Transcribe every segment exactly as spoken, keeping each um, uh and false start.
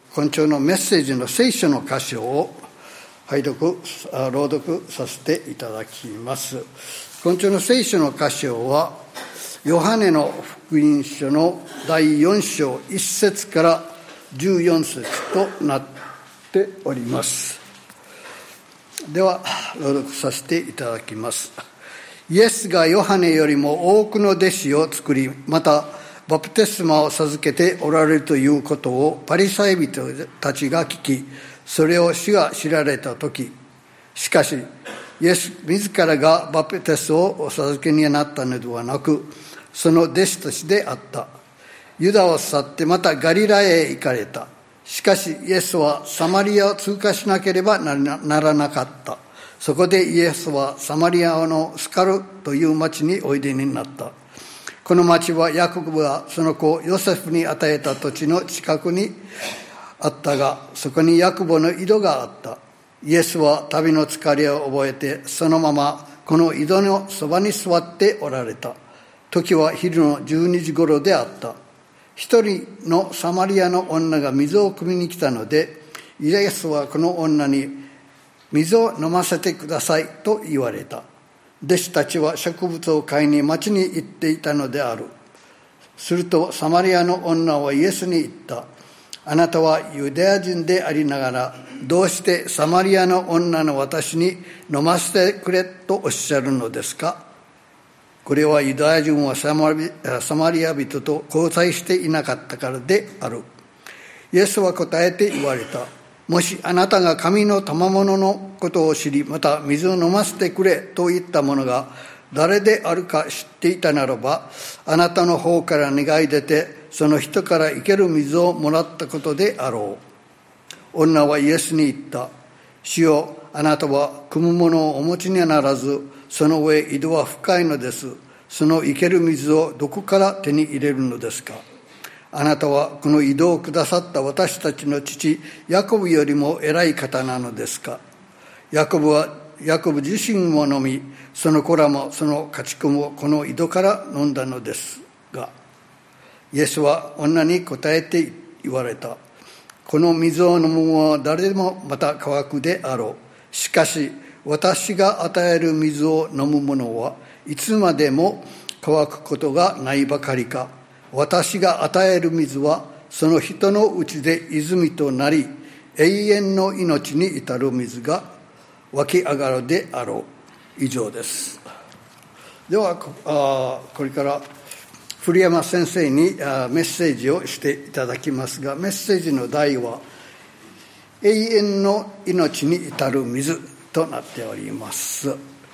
今朝のメッセージの聖書の箇所を拝読、朗読させていただきます。今朝の聖書の箇所は、ヨハネの福音書のだいよん章いち節からじゅうよん節となっております。では、朗読させていただきます。イエスがヨハネよりも多くの弟子を作り、またバプテスマを授けておられるということをパリサイ人たちが聞き、それを主が知られたとき、しかしイエス自らがバプテスをお授けになったのではなく、その弟子たちであった。ユダを去ってまたガリラへ行かれた。しかしイエスはサマリアを通過しなければならなかった。そこでイエスはサマリアのスカルという町においでになった。この町はヤコブがその子ヨセフに与えた土地の近くにあったが、そこにヤコブの井戸があった。イエスは旅の疲れを覚えて、そのままこの井戸のそばに座っておられた。時は昼のじゅうにじ頃であった。一人のサマリアの女が水を汲みに来たので、イエスはこの女に水を飲ませてくださいと言われた。弟子たちは植物を買いに町に行っていたのである。するとサマリアの女はイエスに言った。あなたはユダヤ人でありながら、どうしてサマリアの女の私に飲ませてくれとおっしゃるのですか。これはユダヤ人はサマリア人と交際していなかったからである。イエスは答えて言われた。もしあなたが神の賜物のことを知り、また水を飲ませてくれと言った者が誰であるか知っていたならば、あなたの方から願い出て、その人から生ける水をもらったことであろう。女はイエスに言った。主よ、あなたは汲むものをお持ちにはならず、その上井戸は深いのです。その生ける水をどこから手に入れるのですか。あなたはこの井戸をくださった私たちの父ヤコブよりも偉い方なのですか。ヤコブはヤコブ自身も飲み、その子らもその家畜もこの井戸から飲んだのですが、イエスは女に答えて言われた。この水を飲む者は誰でもまた乾くであろう。しかし私が与える水を飲む者はいつまでも乾くことがないばかりか、私が与える水はその人のうちで泉となり、永遠の命に至る水が湧き上がるであろう。以上です。ではこれから古山先生にメッセージをしていただきますが、メッセージの題は永遠の命に至る水となっております。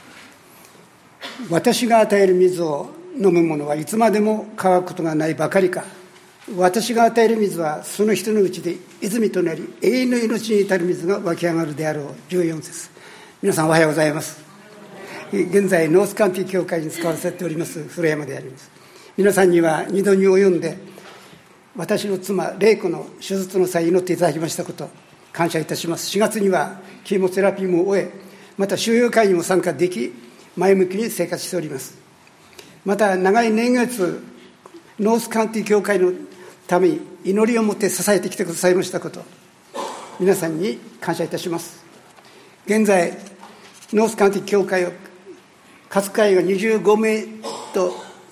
私が与える水を飲む者はいつまでも乾くことがないばかりか、私が与える水はその人のうちで泉となり、永遠の命に至る水が湧き上がるであろう。じゅうよん節。皆さんおはようございます。現在ノースカンティ教会に使わせております古山であります。皆さんには二度に及んで私の妻玲子の手術の際祈っていただきましたこと感謝いたします。しがつにはキーモセラピーも終え、また収容会にも参加でき、前向きに生活しております。また長い年月ノースカンティ教会のために祈りを持って支えてきてくださいましたこと皆さんに感謝いたします。現在ノースカンティ教会を活会がにじゅうごめいと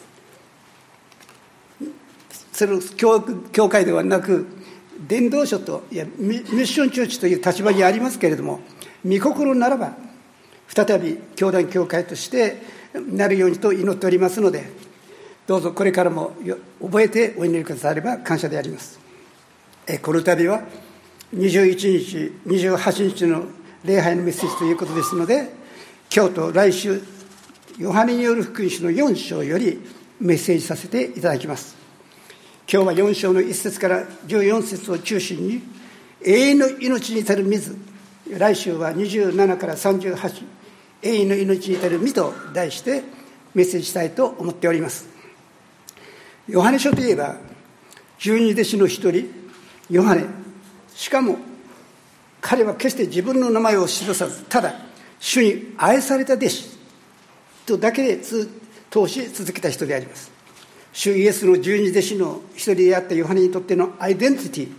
する 教, 教会ではなく、伝道書といやミッションチューチという立場にありますけれども、御心ならば再び教団教会としてなるようにと祈っておりますので、どうぞこれからも覚えてお祈りくだされば感謝であります。えこの度はにじゅういちにちにじゅうはちにちの礼拝のメッセージということですので、今日と来週ヨハネによる福音書のよん章よりメッセージさせていただきます。今日はよん章のいち節からじゅうよん節を中心に永遠の命に至る水、来週はにじゅうななからさんじゅうはち、永遠の命に至る水と題してメッセージしたいと思っております。ヨハネ書といえば十二弟子の一人ヨハネ、しかも彼は決して自分の名前を記さず、ただ主に愛された弟子とだけで通し続けた人であります。主イエスの十二弟子の一人であったヨハネにとってのアイデンティティ、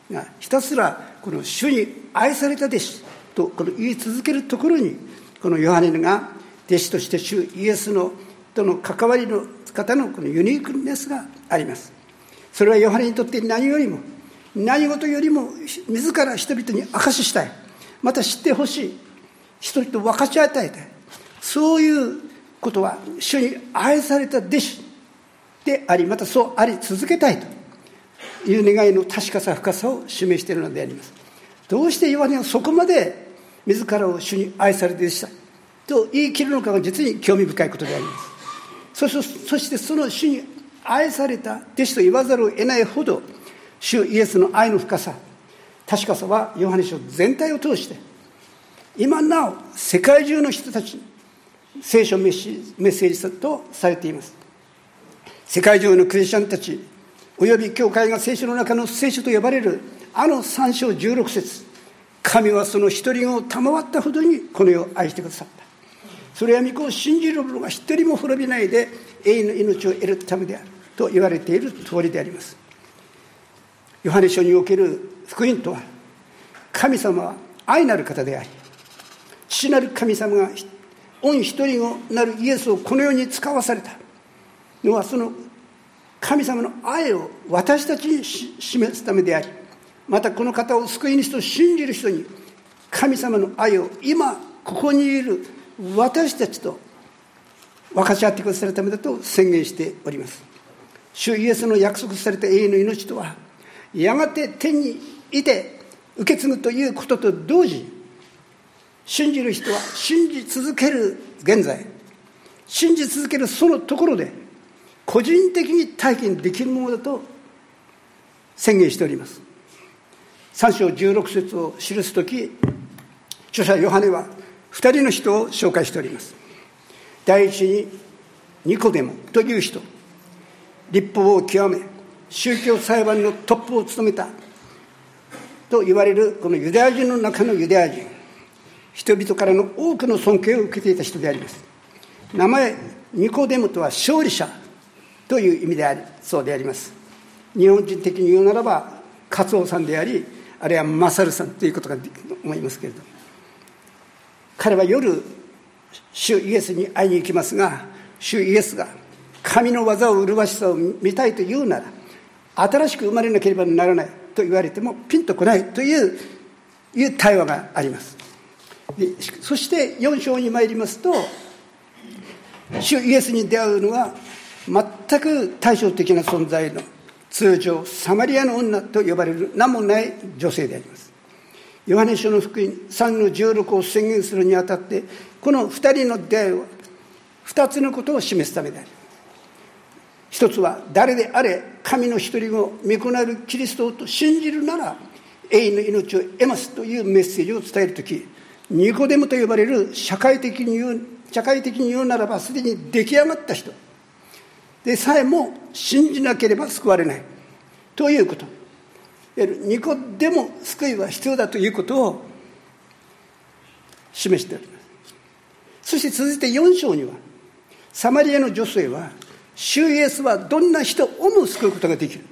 がひたすらこの主に愛された弟子とこの言い続けるところに、このヨハネが弟子として主イエスのとの関わりの方のこのユニークネスがあります。それはヨハネにとって何よりも何事よりも自ら人々に証ししたい、また知ってほしい、人々と分かち与えたい、そういうことは主に愛された弟子であり、またそうあり続けたいという願いの確かさ深さを示しているのであります。どうしてヨハネはそこまで自らを主に愛されて弟子だと言い切るのかが実に興味深いことであります。そしてその主に愛された弟子と言わざるを得ないほど、主イエスの愛の深さ、確かさはヨハネ書全体を通して今なお世界中の人たちに聖書メッセージとされています。世界中のクリスチャンたちおよび教会が聖書の中の聖書と呼ばれるあのさん章じゅうろく節、神はその一人を賜ったほどにこの世を愛してくださった。それは御子を信じる者が一人も滅びないで永遠の命を得るためであると言われている通りであります。ヨハネ書における福音とは、神様は愛なる方であり、父なる神様が御一人をなるイエスをこの世に使わされたのは、その神様の愛を私たちに示すためであり、またこの方を救い主と信じる人に神様の愛を今ここにいる私たちと分かち合ってくださるためだと宣言しております。主イエスの約束された永遠の命とは、やがて天にいて受け継ぐということと同時に、信じる人は信じ続ける現在、信じ続けるそのところで個人的に体験できるものだと宣言しております。さん章じゅうろく節を記すとき、著者ヨハネはふたりの人を紹介しております。第一にニコデモという人、律法を極め宗教裁判のトップを務めたと言われるこのユダヤ人の中のユダヤ人、人々からの多くの尊敬を受けていた人であります。名前ニコデモとは勝利者という意味でありそうであります。日本人的に言うならばカツオさんであり、あるいはマサルさんということが思いますけれども、彼は夜主イエスに会いに行きますが、主イエスが神の技を麗しさを見たいと言うなら新しく生まれなければならないと言われてもピンとこないといういう対話があります。でそしてよん章に参りますと、主イエスに出会うのは全く対照的な存在の通常サマリアの女と呼ばれる名もない女性であります。ヨハネ書の福音さんのじゅうろくを宣言するにあたって、このふたりの出会いはふたつのことを示すためである。一つは誰であれ神の一人を御子なるキリストをと信じるなら永遠の命を得ますというメッセージを伝えるとき、ニコデモと呼ばれる社会的に言う社会的に言うならばすでに出来上がった人でさえも信じなければ救われないということ、ニコデモ救いは必要だということを示しております。そして続いてよん章には、サマリアの女性は主イエスはどんな人をも救うことができる。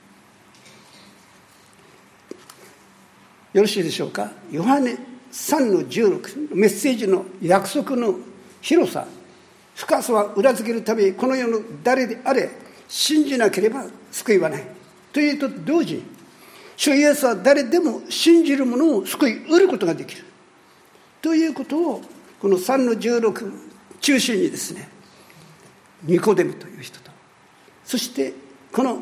よろしいでしょうか。ヨハネさんのじゅうろくメッセージの約束の広さ深さは裏付けるために、この世の誰であれ信じなければ救いはないというと同時に、主イエスは誰でも信じる者を救い得ることができるということを、このさんのじゅうろく中心にですね、ニコデムという人と、そしてこの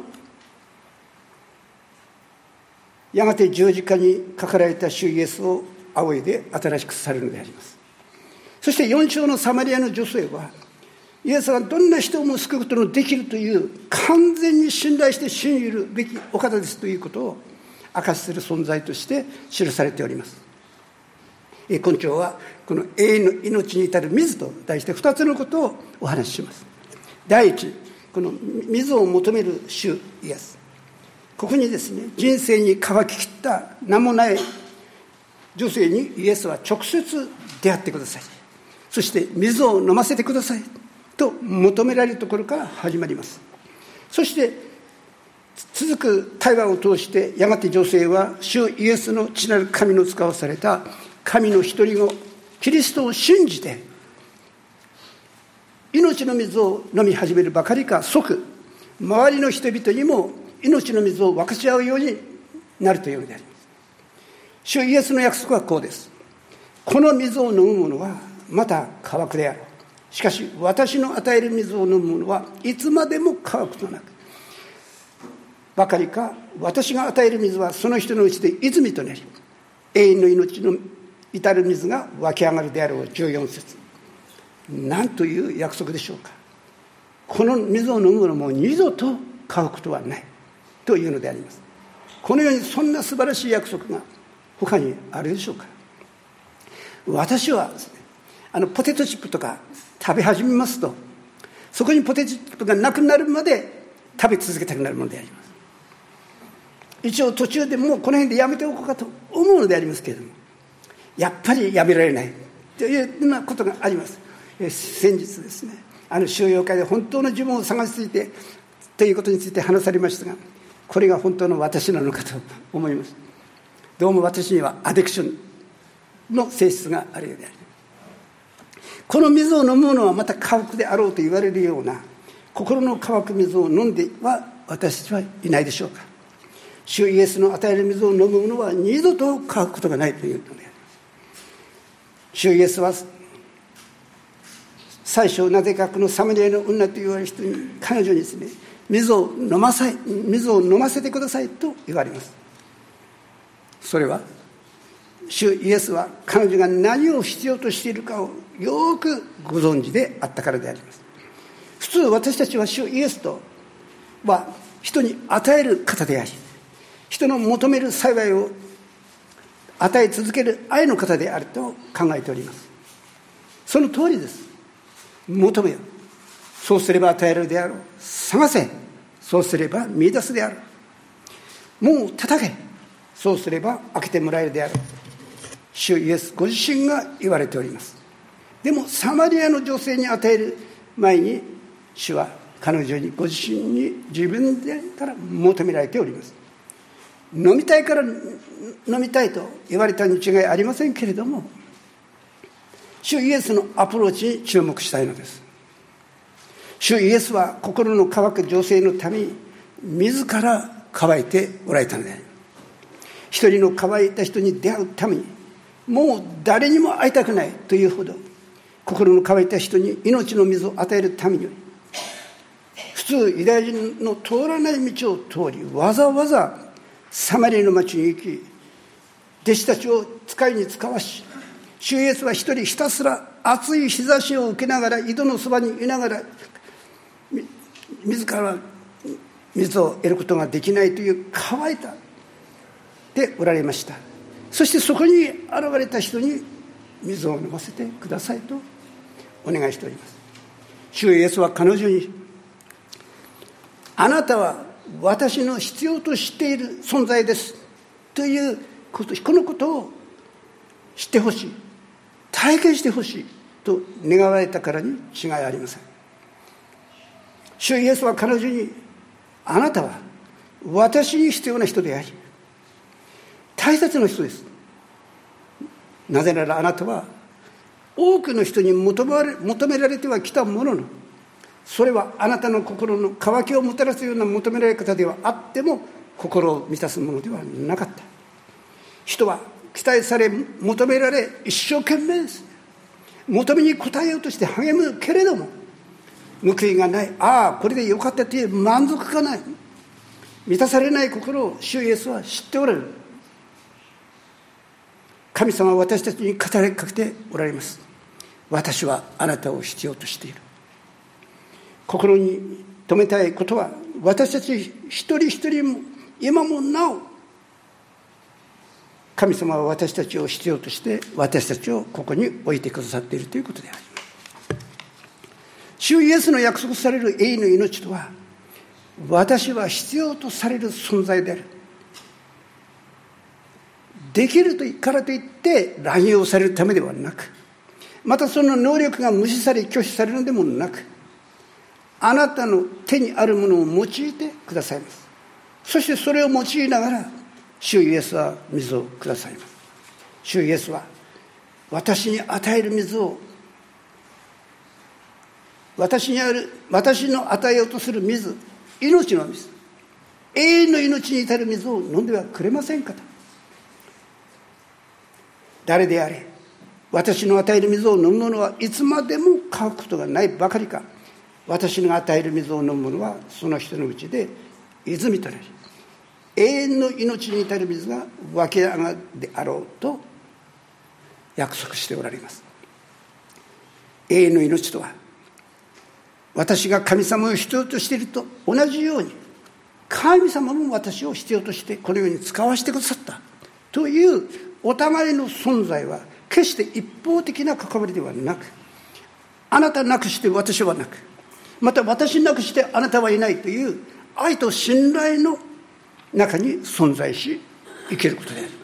やがて十字架にかかられた主イエスを仰いで新しくされるのであります。そしてよん章のサマリアの女性は、イエスはどんな人も救うことのできるという完全に信頼して信じるべきお方ですということを証しする存在として記されております。今朝はこの永遠の命に至る水と題してふたつのことをお話しします。第一、この水を求める主イエス、ここにですね、人生に乾ききった名もない女性にイエスは直接出会ってください、そして水を飲ませてくださいと求められるところから始まります。そして続く対話を通してやがて女性は主イエスの父なる神の使わされた神の一人子キリストを信じて命の水を飲み始めるばかりか即周りの人々にも命の水を分かち合うようになるというのであります。主イエスの約束はこうです。この水を飲む者はまた乾くである。しかし私の与える水を飲む者はいつまでも乾くとなくばかりか私が与える水はその人のうちで泉となり永遠の命の至る水が湧き上がるであろう。じゅうよん節。何という約束でしょうか。この水を飲む者も二度と乾くことはないというのであります。このようにそんな素晴らしい約束が他にあるでしょうか。私はですね、あのポテトチップとか食べ始めますとそこにポテトチップがなくなるまで食べ続けたくなるものであります。一応途中でもうこの辺でやめておこうかと思うのでありますけれどもやっぱりやめられないというようなことがあります。先日ですね、あの収容会で本当の自分を探しついてということについて話されましたがこれが本当の私なのかと思います。どうも私にはアディクションの性質があるようである。この水を飲むのはまた乾くであろうと言われるような心の乾く水を飲んでは私たちはいないでしょうか。主イエスの与える水を飲む者は二度と乾くことがないというのであります。主イエスは最初なぜかこのサマリアの女と言われる人に彼女にですね水を飲まさい水を飲ませてくださいと言われます。それは主イエスは彼女が何を必要としているかをよくご存知であったからであります。普通私たちは主イエスとは人に与える方であり人の求める幸いを与え続ける愛の方であると考えております。その通りです。求めよ、そうすれば与えるであろう。探せ、そうすれば見出すである。もう叩け、そうすれば開けてもらえるである。主イエスご自身が言われております。でもサマリアの女性に与える前に主は彼女にご自身に自分でから求められております。飲みたいから飲みたいと言われたに違いありませんけれども主イエスのアプローチに注目したいのです。主イエスは心の乾く女性のために自ら乾いておられたのである。一人の乾いた人に出会うためにもう誰にも会いたくないというほど心の乾いた人に命の水を与えるために普通ユダヤ人の通らない道を通りわざわざサマリアの町に行き弟子たちを使いに使わし主イエスは一人ひたすら暑い日差しを受けながら井戸のそばにいながら自ら水を得ることができないという乾いたでおられました。そしてそこに現れた人に水を飲ませてくださいとお願いしております。主イエスは彼女にあなたは私の必要としている存在ですということこのことを知ってほしい体験してほしいと願われたからに違いありません。主イエスは彼女にあなたは私に必要な人であり大切な人です。なぜならあなたは多くの人に求められ、求められてはきたもののそれはあなたの心の渇きをもたらすような求められ方ではあっても心を満たすものではなかった。人は期待され求められ一生懸命です。求めに応えようとして励むけれども報いがない、ああこれでよかったという満足がない、満たされない心を主イエスは知っておられる。神様は私たちに語りかけておられます。私はあなたを必要としている。心に留めたいことは私たち一人一人も今もなお神様は私たちを必要として私たちをここに置いてくださっているということであります。主イエスの約束される永遠の命とは私は必要とされる存在である。できるからといって乱用されるためではなく、またその能力が無視され拒否されるのでもなく、あなたの手にあるものを用いてくださいます。 そしてそれを用いながら主イエスは水をくださいます。主イエスは私に与える水を、私にある私の与えようとする水、命の水、永遠の命に至る水を飲んではくれませんかと。誰であれ私の与える水を飲む者はいつまでも乾くことがないばかりか、私の与える水を飲む者はその人のうちで泉となり、永遠の命に至る水が湧き上がるであろうと約束しておられます。永遠の命とは、私が神様を必要としていると同じように、神様も私を必要としてこのように使わせてくださったというお互いの存在は、決して一方的な関わりではなく、あなたなくして私はなく、また私なくしてあなたはいないという愛と信頼の中に存在し生きることであります。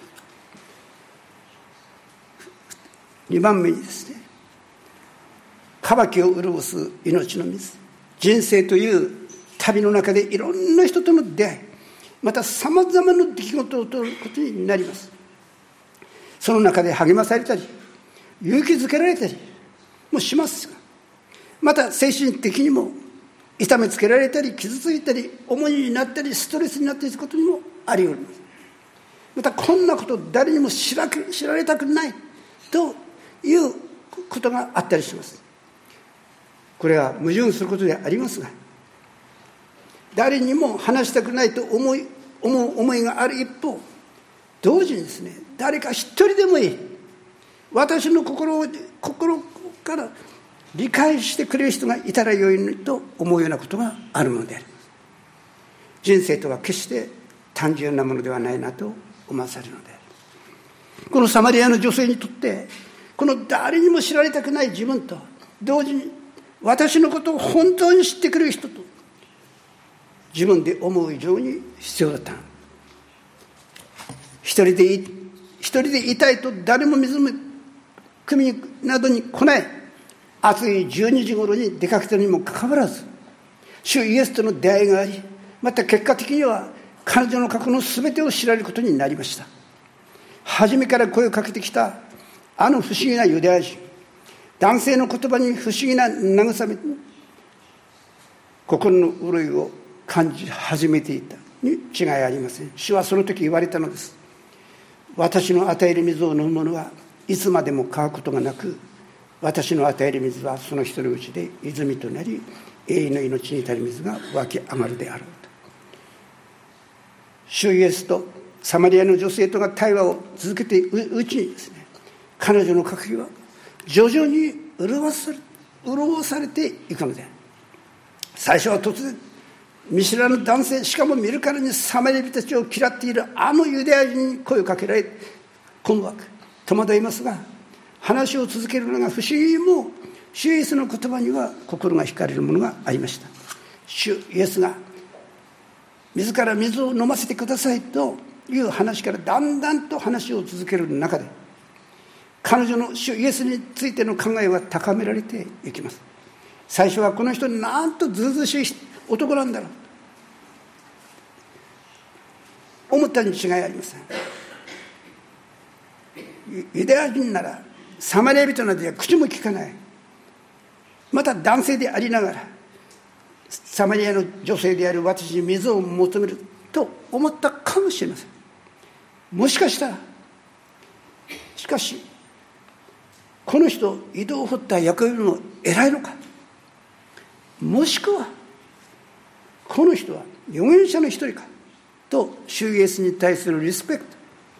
にばんめにですね、渇きを潤す命の水。人生という旅の中でいろんな人との出会い、またさまざまな出来事を取ることになります。その中で励まされたり勇気づけられたりもしますが、また精神的にも痛めつけられたり傷ついたり重荷になったりストレスになったりすることにもあり得ます。またこんなことを誰にも知ら、知られたくないということがあったりします。これは矛盾することでありますが、誰にも話したくないと思い、思う思いがある一方、同時にですね、誰か一人でもいい、私の心を心から理解してくれる人がいたらよいと思うようなことがあるのであります。人生とは決して単純なものではないなと思わされるのである。このサマリアの女性にとって、この誰にも知られたくない自分と同時に私のことを本当に知ってくれる人と自分で思う以上に必要だった。一人でい一人でいたいと誰も水汲みなどに来ない。暑いじゅうにじ頃に出かけたにもかかわらず、主イエスとの出会いがあり、また結果的には彼女の過去の全てを知られることになりました。初めから声をかけてきたあの不思議なユダヤ人、男性の言葉に不思議な慰め、心の潤いを感じ始めていたに違いありません。主はその時言われたのです。私の与える水を飲む者はいつまでも乾くことがなく、私の与える水はその人のうちで泉となり、永遠の命に至る水が湧き上がるであろうと。主イエスとサマリアの女性とが対話を続けているうちにですね、彼女の渇きは徐々に潤され、潤されていくので、最初は突然見知らぬ男性、しかも見るからにサマリア人たちを嫌っているあのユダヤ人に声をかけられ、困惑戸惑いますが、話を続けるのが不思議にも主イエスの言葉には心が惹かれるものがありました。主イエスが自ら水を飲ませてくださいという話からだんだんと話を続ける中で、彼女の主イエスについての考えは高められていきます。最初はこの人なんとずうずうしい男なんだろう思ったに違いありません。ユダヤ人ならサマリア人などでは口も聞かない、また男性でありながらサマリアの女性である私に水を求めると思ったかもしれません。もしかしたら、しかしこの人井戸を掘った役割も偉いのか、もしくはこの人は預言者の一人かと主イエスに対するリスペクト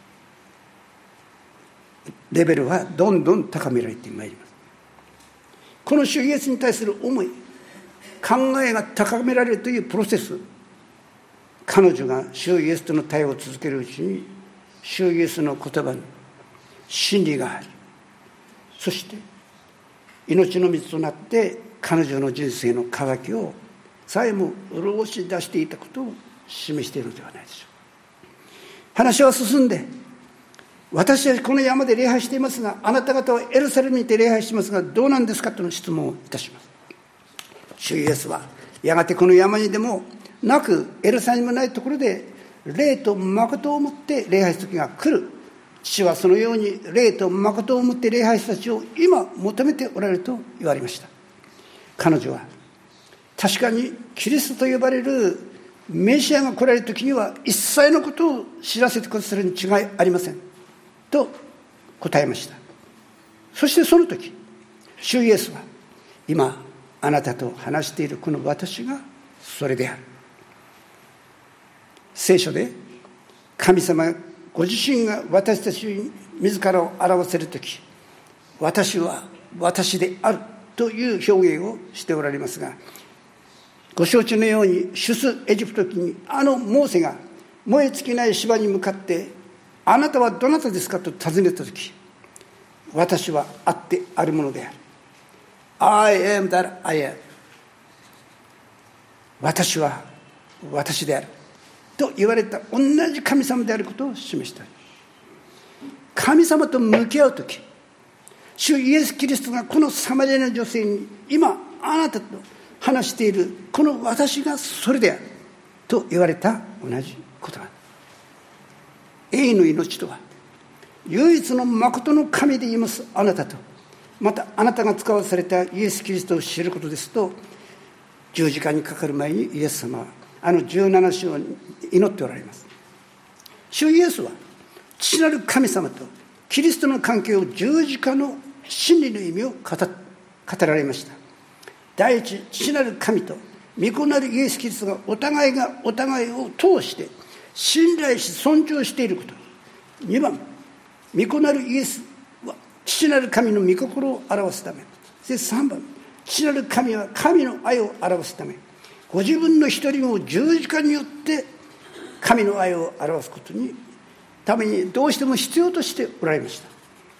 レベルはどんどん高められてまいります。この主イエスに対する思い、考えが高められるというプロセス、彼女が主イエスとの対話を続けるうちに、主イエスの言葉に真理があり、そして命の水となって彼女の人生の渇きをさえも潤し出していたことを示しているのではないでしょうか。話は進んで、私はこの山で礼拝していますが、あなた方はエルサレムにて礼拝していますがどうなんですかとの質問をいたします。主イエスはやがてこの山にでもなくエルサレムにもないところで霊と誠をもって礼拝する時が来る。父はそのように霊と誠をもって礼拝者たちを今求めておられると言われました。彼女は確かにキリストと呼ばれるメシアが来られる時には一切のことを知らせてくださるに違いありませんと答えました。そしてその時、主イエスは今あなたと話しているこの私がそれである。聖書で神様ご自身が私たちに自らを表せるとき、私は私であるという表現をしておられますが、ご承知のように出エジプト記にあのモーセが燃え尽きない芝に向かってあなたはどなたですかと尋ねたとき、私はあってあるものである。 I am that I am。 私は私であると言われた同じ神様であることを示した。神様と向き合うとき、主イエス・キリストがこのサマリアの女性に今あなたと話しているこの私がそれであると言われた同じ言葉。永遠の命とは唯一の誠の神でいますあなたと、またあなたが使わされたイエス・キリストを知ることですと、十字架にかかる前にイエス様はあのじゅうなな章を祈っておられます。主イエスは父なる神様とキリストの関係を十字架の真理の意味を語語られました。第一、父なる神と御子なるイエス・キリストがお互いがお互いを通して信頼し尊重していること。にばん、御子なるイエスは父なる神の御心を表すため。でさんばん、父なる神は神の愛を表すため、ご自分の一人を十字架によって神の愛を表すことにためにどうしても必要としておられました。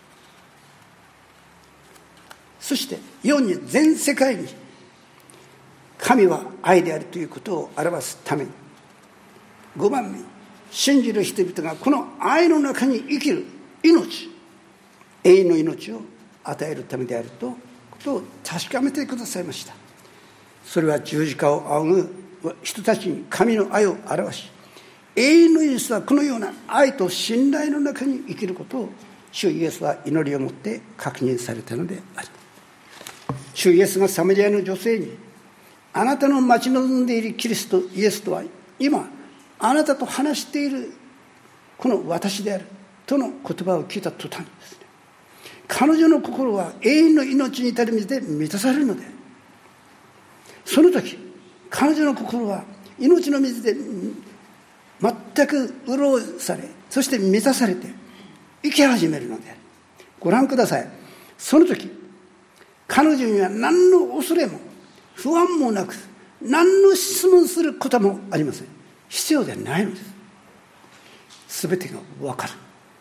そしてよんに、全世界に神は愛であるということを表すために、ごばんめ、信じる人々がこの愛の中に生きる命、永遠の命を与えるためであるとことを確かめてくださいました。それは十字架を仰ぐ人たちに神の愛を表し、永遠のイエスはこのような愛と信頼の中に生きることを主イエスは祈りをもって確認されたのである。主イエスがサマリアの女性に、あなたの待ち望んでいるキリストイエスとは今あなたと話しているこの私であるとの言葉を聞いた途端にですね、彼女の心は永遠の命に至る水で満たされるのである。その時彼女の心は命の水で全く潤され、そして満たされて生き始めるのである。ご覧ください。その時彼女には何の恐れも不安もなく、何の質問することもありません。必要ではないのです。すべてが分かる。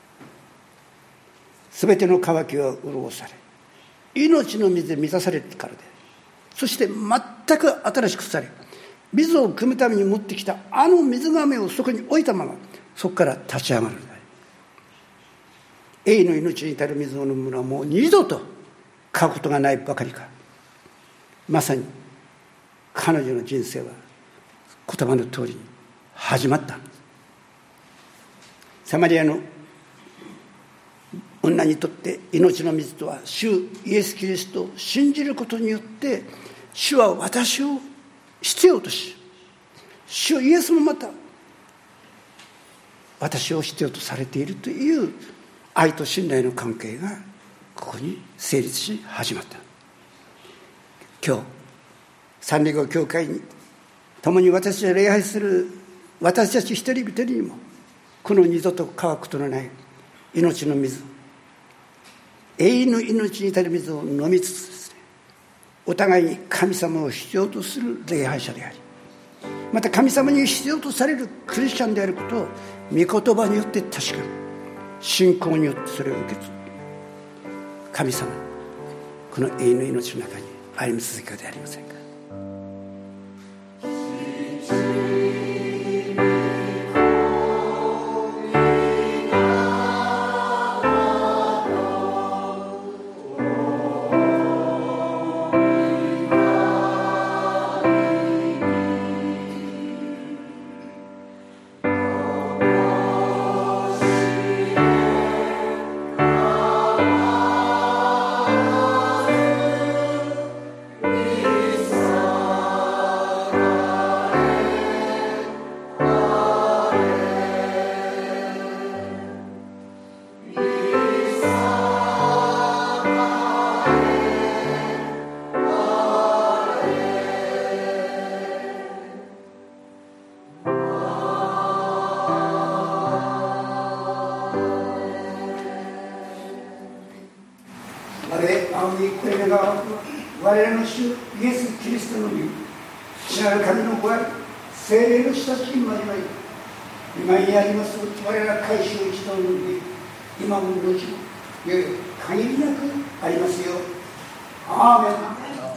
すべての渇きは潤され、命の水で満たされてからで、そして全く新しくされ、水を汲むために持ってきたあの水がめをそこに置いたまま、そこから立ち上がるのだ。永遠の命に至る水を飲むのはもう二度と買うことがないばかりか。まさに彼女の人生は言葉の通りに始まった。サマリアの女にとって命の水とは主イエス・キリストを信じることによって、主は私を必要とし、主イエスもまた私を必要とされているという愛と信頼の関係がここに成立し始まった。今日三里郷教会に共に私は礼拝する私たち一人一人にも、この二度と乾くことのない命の水、永遠の命に至る水を飲みつつですね、お互いに神様を必要とする礼拝者であり、また神様に必要とされるクリスチャンであることを御言葉によって確かめ、信仰によってそれを受け継ぎ、神様この永遠の命の中に歩み続けるではありませんか。 仰ぎこれが我らの主イエス・キリストの身、父なる神のご愛、聖霊の親しき交わり、今にあります我ら改宗一同の身、今も後もいよいよ限りなくありますよ。アーメン。